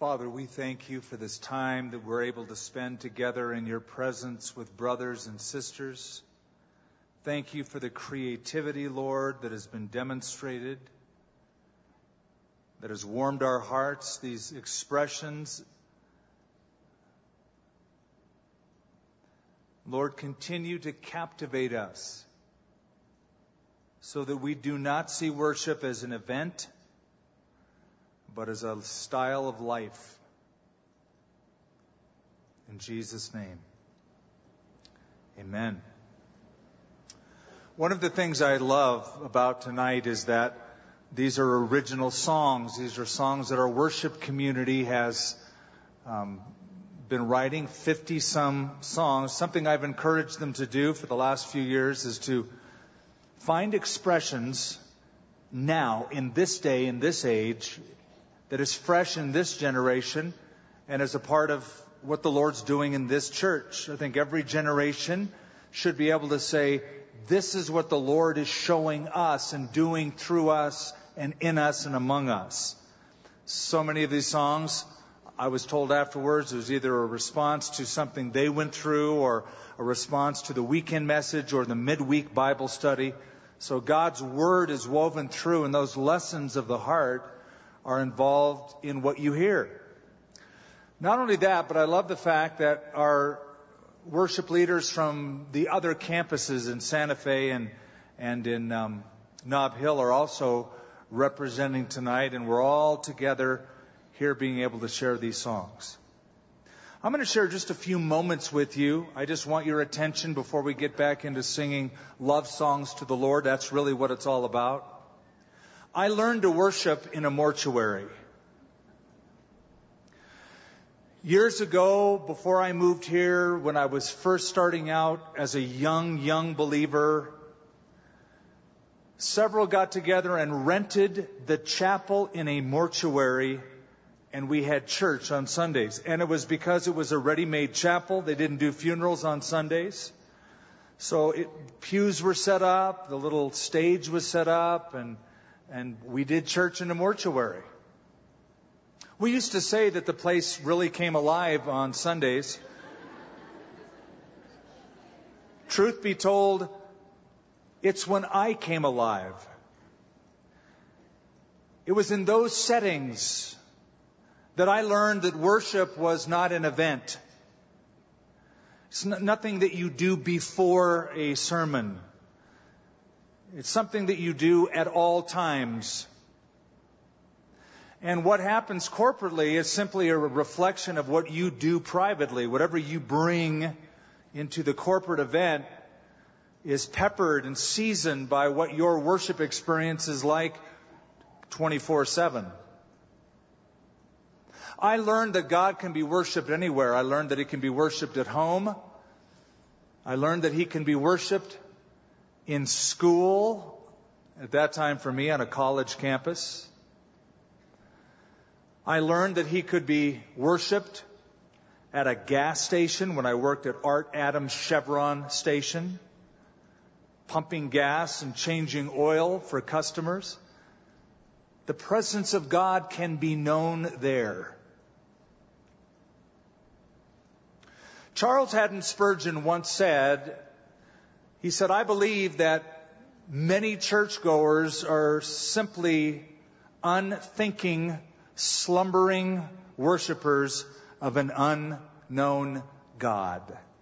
Father, we thank you for this time that we're able to spend together in your presence with brothers and sisters. Thank you for the creativity, Lord, that has been demonstrated, that has warmed our hearts, these expressions. Lord, continue to captivate us so that we do not see worship as an event, but as a style of life. In Jesus' name, amen. One of the things I love about tonight is that these are original songs. These are songs that our worship community has been writing, 50-some songs. Something I've encouraged them to do for the last few years is to find expressions now, in this day, in this age, that is fresh in this generation and as a part of what the Lord's doing in this church. I think every generation should be able to say, this is what the Lord is showing us and doing through us and in us and among us. So many of these songs, I was told afterwards, it was either a response to something they went through or a response to the weekend message or the midweek Bible study. So God's Word is woven through, and those lessons of the heart are involved in what you hear. Not only that, but I love the fact that our worship leaders from the other campuses in Santa Fe and in Nob Hill are also representing tonight, and we're all together here being able to share these songs. I'm going to share just a few moments with you. I just want your attention before we get back into singing love songs to the Lord. That's really what it's all about. I learned to worship in a mortuary. Years ago, before I moved here, when I was first starting out as a young believer, several got together and rented the chapel in a mortuary, and we had church on Sundays. And it was because it was a ready-made chapel. They didn't do funerals on Sundays. So pews were set up, the little stage was set up, and we did church in a mortuary. We used to say that the place really came alive on Sundays. Truth be told, it's when I came alive. It was in those settings that I learned that worship was not an event. It's nothing that you do before a sermon. It's something that you do at all times. And what happens corporately is simply a reflection of what you do privately. Whatever you bring into the corporate event is peppered and seasoned by what your worship experience is like 24/7. I learned that God can be worshiped anywhere. I learned that He can be worshiped at home. I learned that He can be worshiped in school, at that time for me on a college campus. I learned that He could be worshiped at a gas station when I worked at Art Adams Chevron station, pumping gas and changing oil for customers. The presence of God can be known there. Charles Haddon Spurgeon once said, he said, I believe that many churchgoers are simply unthinking, slumbering worshipers of an unknown God.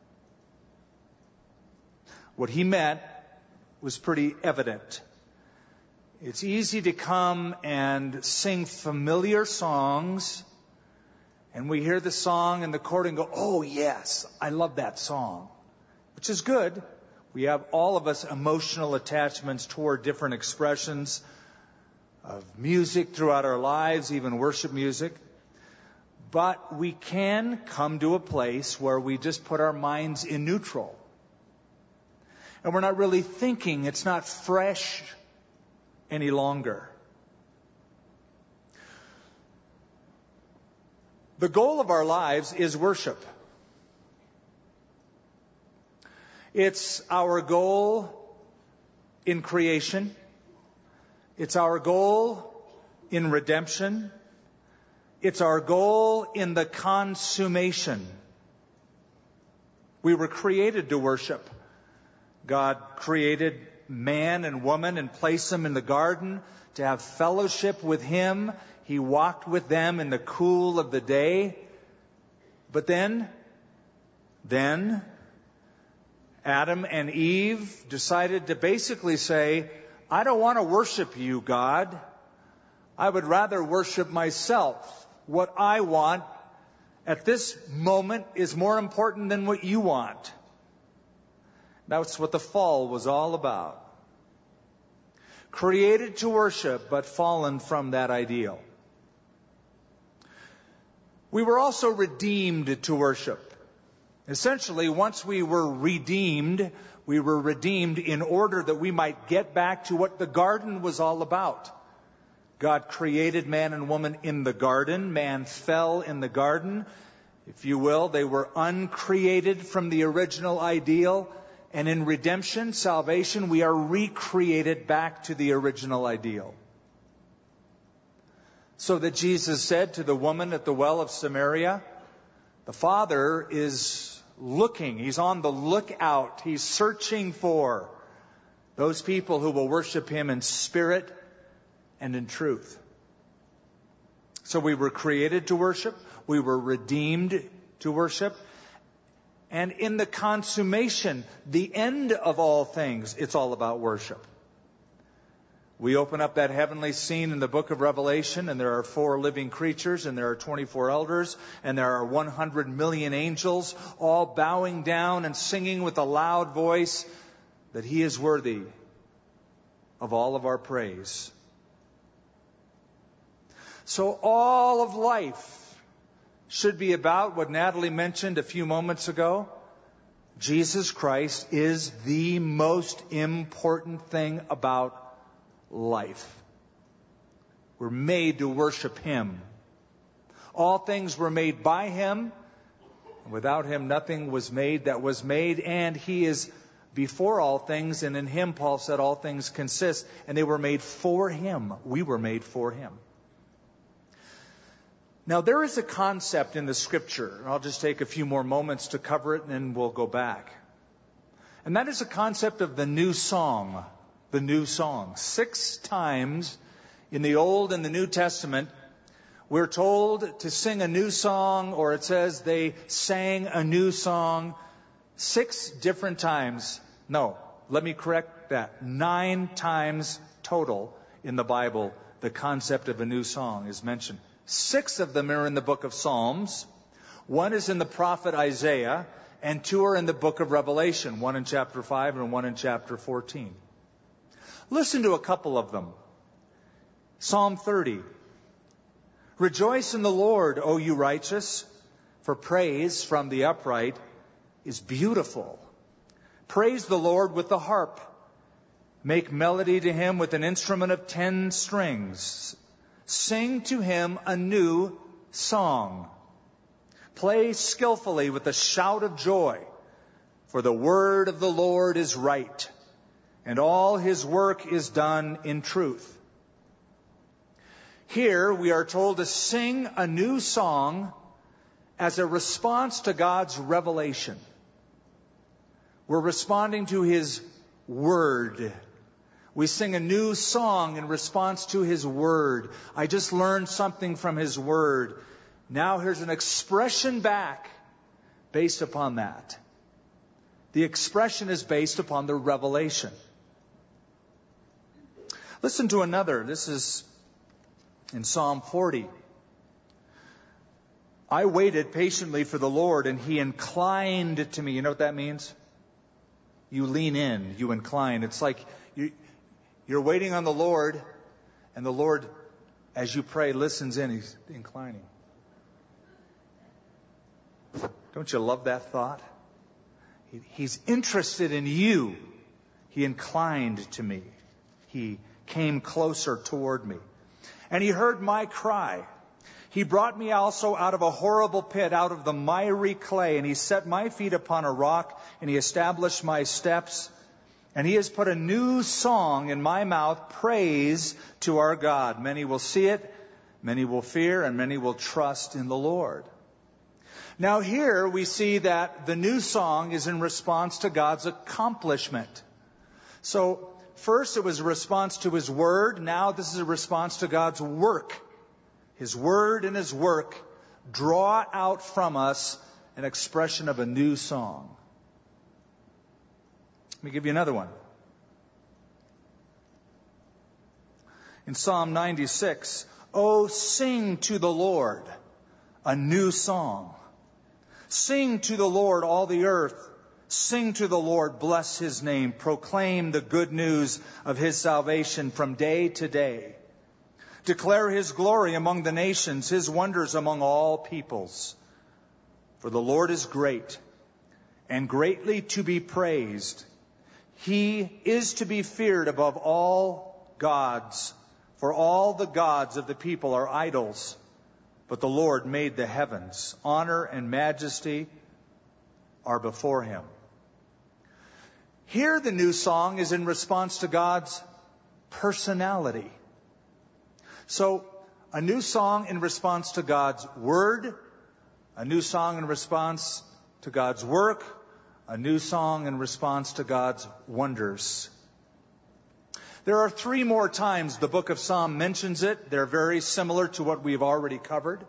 What he meant was pretty evident. It's easy to come and sing familiar songs, and we hear the song in the chord and go, oh yes, I love that song, which is good. We have, all of us, emotional attachments toward different expressions of music throughout our lives, even worship music. But we can come to a place where we just put our minds in neutral. And we're not really thinking. It's not fresh any longer. The goal of our lives is worship. It's our goal in creation. It's our goal in redemption. It's our goal in the consummation. We were created to worship. God created man and woman and placed them in the garden to have fellowship with Him. He walked with them in the cool of the day. But then Adam and Eve decided to basically say, I don't want to worship you, God. I would rather worship myself. What I want at this moment is more important than what you want. That's what the fall was all about. Created to worship, but fallen from that ideal. We were also redeemed to worship. Essentially, once we were redeemed in order that we might get back to what the garden was all about. God created man and woman in the garden. Man fell in the garden. If you will, they were uncreated from the original ideal. And in redemption, salvation, we are recreated back to the original ideal. So that Jesus said to the woman at the well of Samaria, the Father is looking. He's on the lookout. He's searching for those people who will worship Him in spirit and in truth. So we were created to worship. We were redeemed to worship. And in the consummation, the end of all things, it's all about worship. We open up that heavenly scene in the book of Revelation, and there are 4 living creatures, and there are 24 elders, and there are 100 million angels, all bowing down and singing with a loud voice that He is worthy of all of our praise. So all of life should be about what Natalie mentioned a few moments ago. Jesus Christ is the most important thing about life. We're made to worship Him. All things were made by Him. Without Him, nothing was made that was made. And He is before all things. And in Him, Paul said, all things consist. And they were made for Him. We were made for Him. Now, there is a concept in the Scripture. I'll just take a few more moments to cover it, and then we'll go back. And that is a concept of the new song. The new song. 6 times in the Old and the New Testament, we're told to sing a new song, or it says they sang a new song 6 different times. No, let me correct that. 9 times total in the Bible, the concept of a new song is mentioned. 6 of them are in the book of Psalms. 1 is in the prophet Isaiah, and 2 are in the book of Revelation. 1 in chapter 5 and 1 in chapter 14. Listen to a couple of them. Psalm 30. Rejoice in the Lord, O you righteous, for praise from the upright is beautiful. Praise the Lord with the harp. Make melody to Him with an instrument of 10 strings. Sing to Him a new song. Play skillfully with a shout of joy, for the word of the Lord is right, and all His work is done in truth. Here we are told to sing a new song as a response to God's revelation. We're responding to His word. We sing a new song in response to His word. I just learned something from His word. Now here's an expression back based upon that. The expression is based upon the revelation. Listen to another. This is in Psalm 40. I waited patiently for the Lord, and He inclined to me. You know what that means? You lean in, you incline. It's like you're waiting on the Lord, and the Lord, as you pray, listens in. He's inclining. Don't you love that thought? He's interested in you. He inclined to me. He came closer toward me. And He heard my cry. He brought me also out of a horrible pit, out of the miry clay, and He set my feet upon a rock, and He established my steps. And He has put a new song in my mouth, praise to our God. Many will see it, Many will fear and many will trust in the Lord. Now here we see that the new song is in response to God's accomplishment. So first it was a response to His Word. Now this is a response to God's work. His Word and His work draw out from us an expression of a new song. Let me give you another one. In Psalm 96, "Oh, sing to the Lord a new song. Sing to the Lord, all the earth. Sing to the Lord, bless His name. Proclaim the good news of His salvation from day to day. Declare His glory among the nations, His wonders among all peoples. For the Lord is great and greatly to be praised. He is to be feared above all gods. For all the gods of the people are idols, but the Lord made the heavens. Honor and majesty are before Him." Here the new song is in response to God's personality. So, a new song in response to God's Word, a new song in response to God's work, a new song in response to God's wonders. There are 3 more times the book of Psalm mentions it. They're very similar to what we've already covered.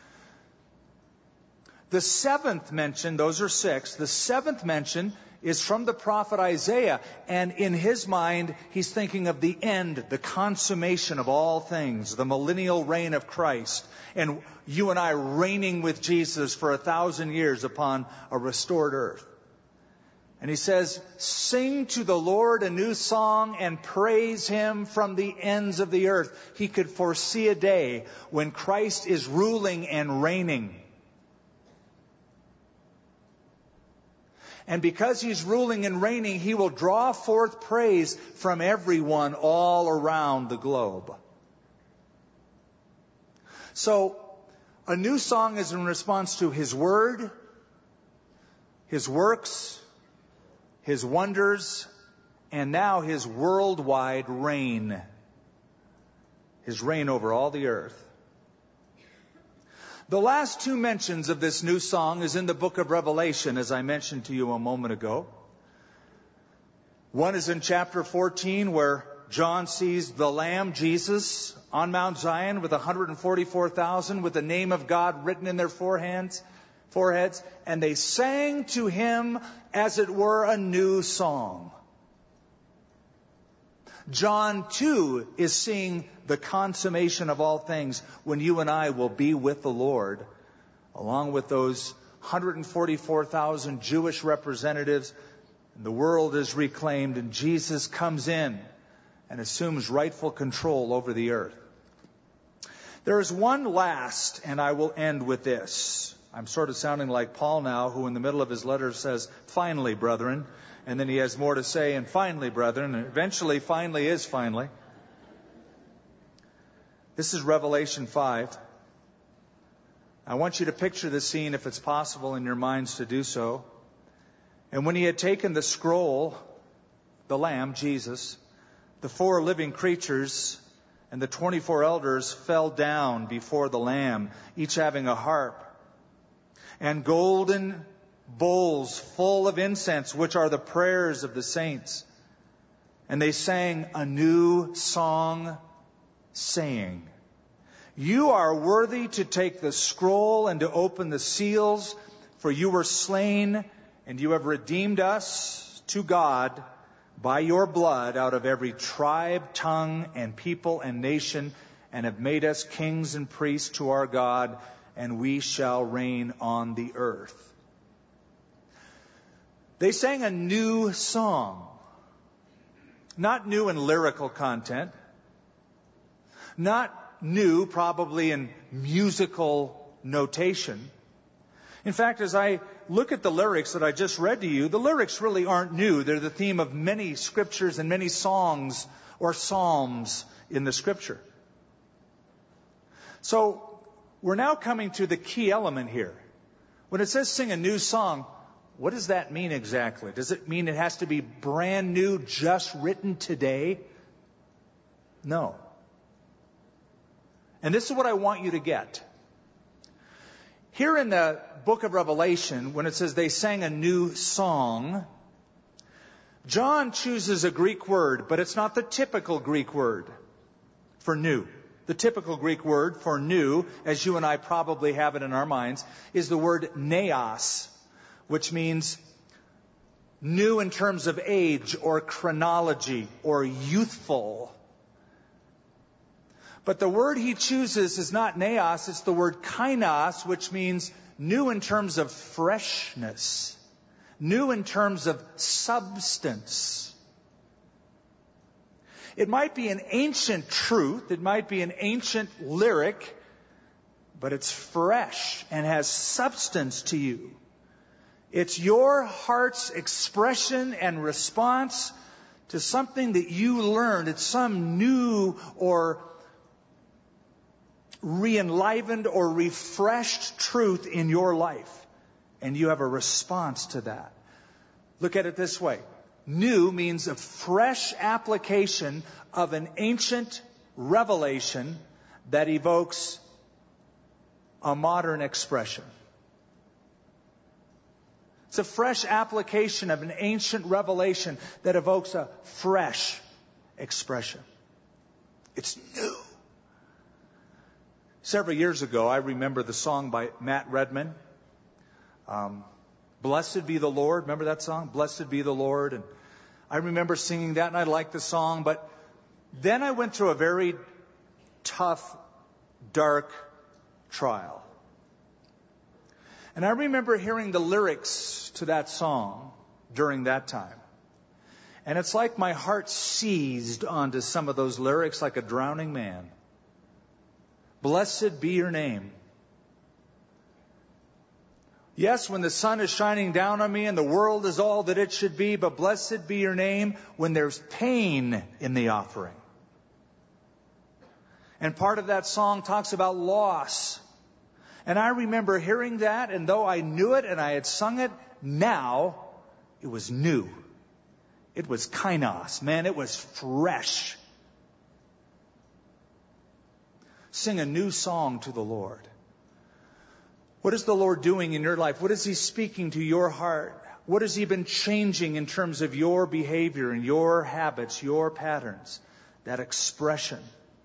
The 7th mention, those are 6, the 7th mention is from the prophet Isaiah. And in his mind, he's thinking of the end, the consummation of all things, the millennial reign of Christ. And you and I reigning with Jesus for 1,000 years upon a restored earth. And he says, "Sing to the Lord a new song and praise Him from the ends of the earth." He could foresee a day when Christ is ruling and reigning. And because He's ruling and reigning, He will draw forth praise from everyone all around the globe. So, a new song is in response to His Word, His works, His wonders, and now His worldwide reign. His reign over all the earth. The last 2 mentions of this new song is in the book of Revelation, as I mentioned to you a moment ago. One is in chapter 14, where John sees the Lamb, Jesus, on Mount Zion with 144,000 with the name of God written in their foreheads, and they sang to Him as it were a new song. John, too, is seeing the consummation of all things when you and I will be with the Lord, along with those 144,000 Jewish representatives. And the world is reclaimed, and Jesus comes in and assumes rightful control over the earth. There is one last, and I will end with this. I'm sort of sounding like Paul now, who in the middle of his letter says, "Finally, brethren." And then he has more to say, and "finally, brethren." And eventually, finally is finally. This is Revelation 5. I want you to picture this scene, if it's possible in your minds to do so. "And when He had taken the scroll, the Lamb, Jesus, the 4 living creatures and the 24 elders fell down before the Lamb, each having a harp and golden bowls full of incense, which are the prayers of the saints. And they sang a new song, saying, 'You are worthy to take the scroll and to open the seals, for you were slain, and you have redeemed us to God by your blood out of every tribe, tongue, and people and nation, and have made us kings and priests to our God, and we shall reign on the earth.'" They sang a new song. Not new in lyrical content. Not new probably in musical notation. In fact, as I look at the lyrics that I just read to you, the lyrics really aren't new. They're the theme of many scriptures and many songs or psalms in the Scripture. So we're now coming to the key element here. When it says sing a new song, what does that mean exactly? Does it mean it has to be brand new, just written today? No. And this is what I want you to get. Here in the book of Revelation, when it says they sang a new song, John chooses a Greek word, but it's not the typical Greek word for new. The typical Greek word for new, as you and I probably have it in our minds, is the word neos, which means new in terms of age or chronology or youthful. But the word he chooses is not neos, it's the word kainos, which means new in terms of freshness, new in terms of substance. It might be an ancient truth, it might be an ancient lyric, but it's fresh and has substance to you. It's your heart's expression and response to something that you learned. It's some new or re-enlivened or refreshed truth in your life. And you have a response to that. Look at it this way. New means a fresh application of an ancient revelation that evokes a modern expression. It's a fresh application of an ancient revelation that evokes a fresh expression. It's new. Several years ago, I remember the song by Matt Redman. Blessed be the Lord. Remember that song? Blessed be the Lord. And I remember singing that and I liked the song. But then I went through a very tough, dark trial. And I remember hearing the lyrics to that song during that time. And it's like my heart seized onto some of those lyrics like a drowning man. Blessed be your name. Yes, when the sun is shining down on me and the world is all that it should be, but blessed be your name when there's pain in the offering. And part of that song talks about loss. And I remember hearing that, and though I knew it and I had sung it, now it was new. It was kainos. Man, it was fresh. Sing a new song to the Lord. What is the Lord doing in your life? What is He speaking to your heart? What has He been changing in terms of your behavior and your habits, your patterns? That expression.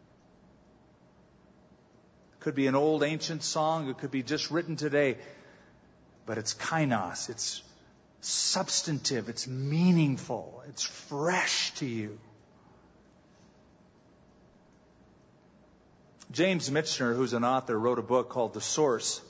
Could be an old ancient song. It could be just written today. But it's kainos. It's substantive. It's meaningful. It's fresh to you. James Michener, who's an author, wrote a book called The Source.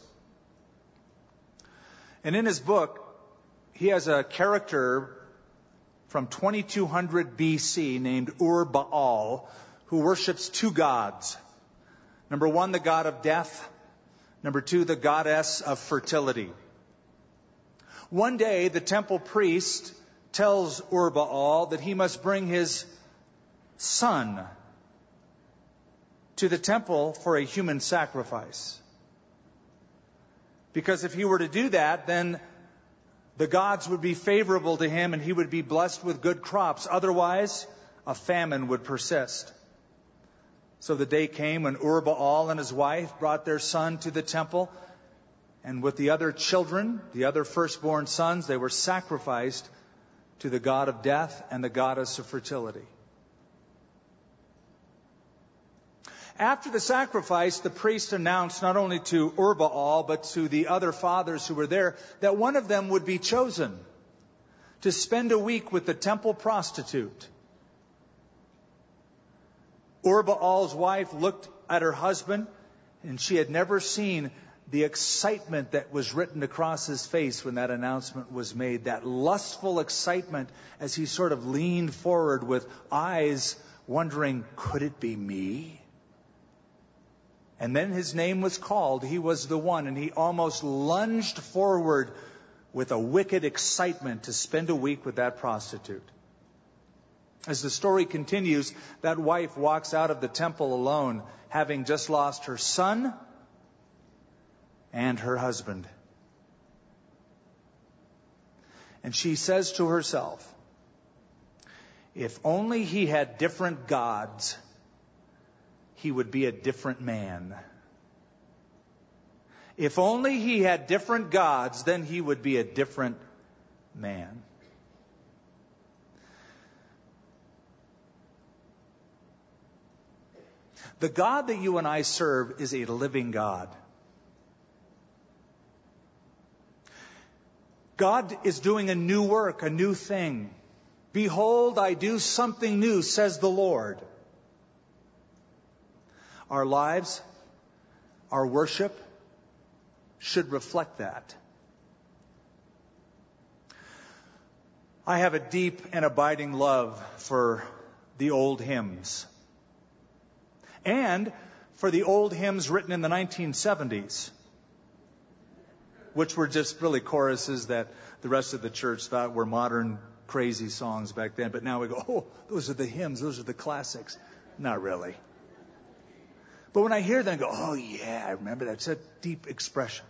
And in his book, he has a character from 2200 BC named Ur-Baal who worships two gods. Number one, the god of death. Number two, the goddess of fertility. One day, the temple priest tells Ur-Baal that he must bring his son to the temple for a human sacrifice. Because if he were to do that, then the gods would be favorable to him and he would be blessed with good crops. Otherwise, a famine would persist. So the day came when Ur-Baal and his wife brought their son to the temple. And with the other children, the other firstborn sons, they were sacrificed to the god of death and the goddess of fertility. After the sacrifice, the priest announced not only to Ur-Baal, but to the other fathers who were there, that one of them would be chosen to spend a week with the temple prostitute. Ur-Baal's wife looked at her husband, and she had never seen the excitement that was written across his face when that announcement was made. That lustful excitement as he sort of leaned forward with eyes wondering, could it be me? And then his name was called. He was the one. And he almost lunged forward with a wicked excitement to spend a week with that prostitute. As the story continues, that wife walks out of the temple alone, having just lost her son and her husband. And she says to herself, if only he had different gods, he would be a different man. If only he had different gods, then he would be a different man. The God that you and I serve is a living God. God is doing a new work, a new thing. Behold, I do something new, says the Lord. Our lives, our worship should reflect that. I have a deep and abiding love for the old hymns. And for the old hymns written in the 1970s, which were just really choruses that the rest of the church thought were modern crazy songs back then. But now we go, oh, those are the hymns, those are the classics. Not really. But when I hear them, I go, oh yeah, I remember that. It's a deep expression.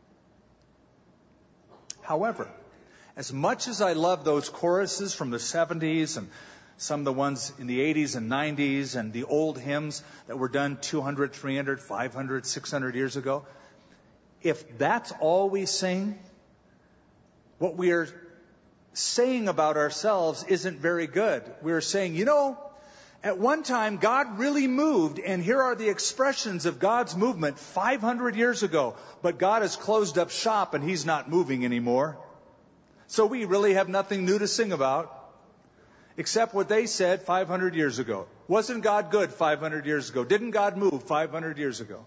However, as much as I love those choruses from the 70s and some of the ones in the 80s and 90s and the old hymns that were done 200, 300, 500, 600 years ago, if that's all we sing, what we are saying about ourselves isn't very good. We're saying, you know, at one time God really moved, and here are the expressions of God's movement 500 years ago, but God has closed up shop and He's not moving anymore. So we really have nothing new to sing about, except what they said 500 years ago. Wasn't God good 500 years ago? Didn't God move 500 years ago?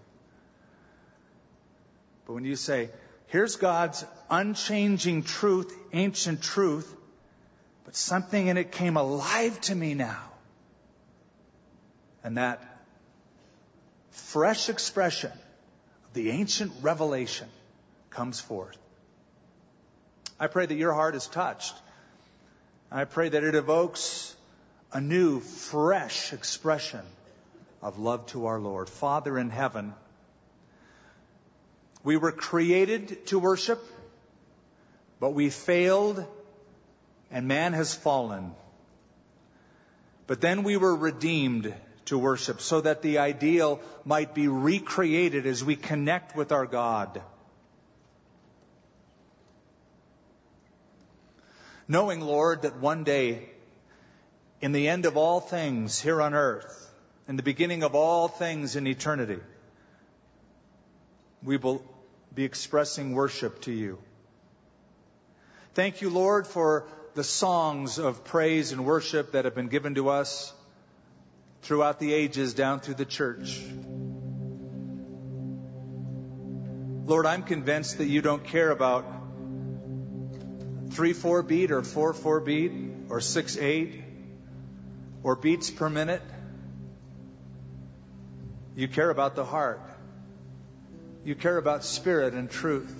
But when you say, here's God's unchanging truth, ancient truth, but something in it came alive to me now. And that fresh expression of the ancient revelation comes forth. I pray that your heart is touched. I pray that it evokes a new, fresh expression of love to our Lord. Father in heaven, we were created to worship, but we failed and man has fallen. But then we were redeemed to worship so that the ideal might be recreated as we connect with our God. Knowing, Lord, that one day, in the end of all things here on earth, in the beginning of all things in eternity, we will be expressing worship to you. Thank you, Lord, for the songs of praise and worship that have been given to us throughout the ages down through the church. Lord, I'm convinced that you don't care about 3/4 beat or 4/4 beat or 6/8 or beats per minute. You care about the heart. You care about spirit and truth.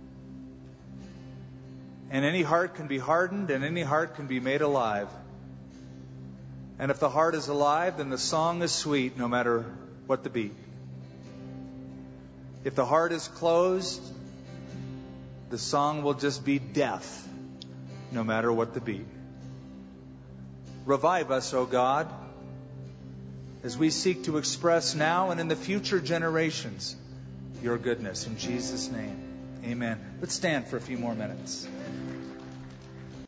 And any heart can be hardened and any heart can be made alive. And if the heart is alive, then the song is sweet no matter what the beat. If the heart is closed, the song will just be death no matter what the beat. Revive us, O God, as we seek to express now and in the future generations your goodness. In Jesus' name, amen. Let's stand for a few more minutes.